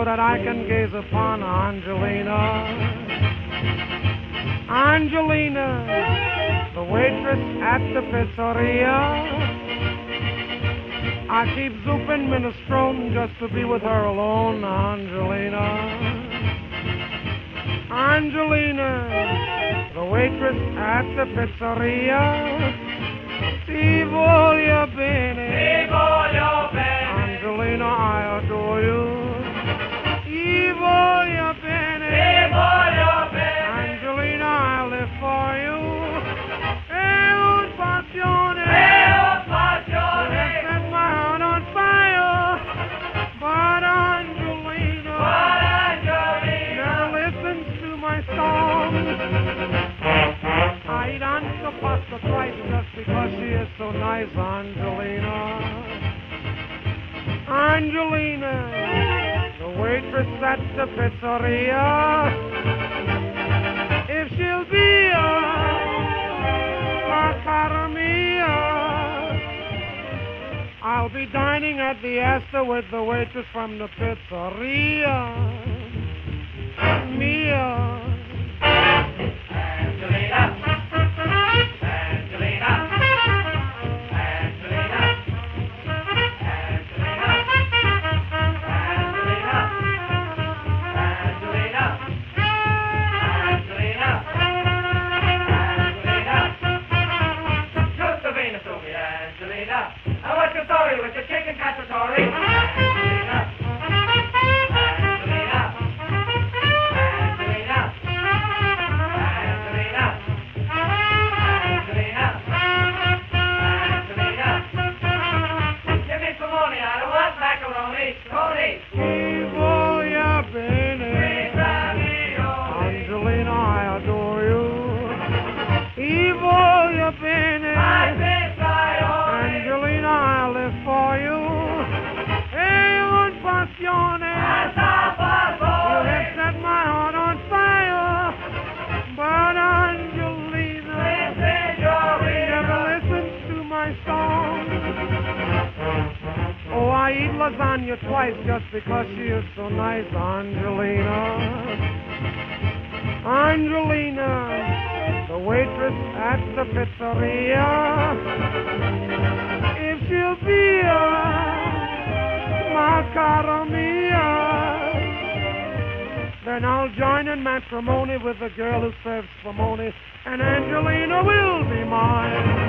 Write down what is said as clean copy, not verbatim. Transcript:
that I can gaze upon Angelina. Angelina, the waitress at the pizzeria. I keep zooping minestrone just to be with her alone, Angelina. Angelina, the waitress at the pizzeria. Ti voglio bene. Ti voglio bene. Angelina, I adore you. Ti voglio bene. Ti voglio bene. Angelina, I live for you. È un passione. È un passione. You set my heart on fire. But Angelina, never listens to my songs. I eat pasta twice just because she is so nice, Angelina. Angelina, the waitress at the pizzeria. If she'll be a cara mia, I'll be dining at the Astor with the waitress from the pizzeria. Mia. Angelina. I want your story with your chicken cacciatore. Angelina. Angelina. Angelina. Angelina. Angelina. Angelina. Give me some money. I don't want macaroni. Tony. Ti voglio bene. Angelina, I adore you. Ti voglio bene. Angelina, I live for you. È un passione. You have set my heart on fire. But Angelina never listens to my song. Oh, I eat lasagna twice just because she is so nice, Angelina. Angelina, the waitress at the pizzeria. If she'll be my cara mia, then I'll join in matrimony with the girl who serves spumoni, and Angelina will be mine.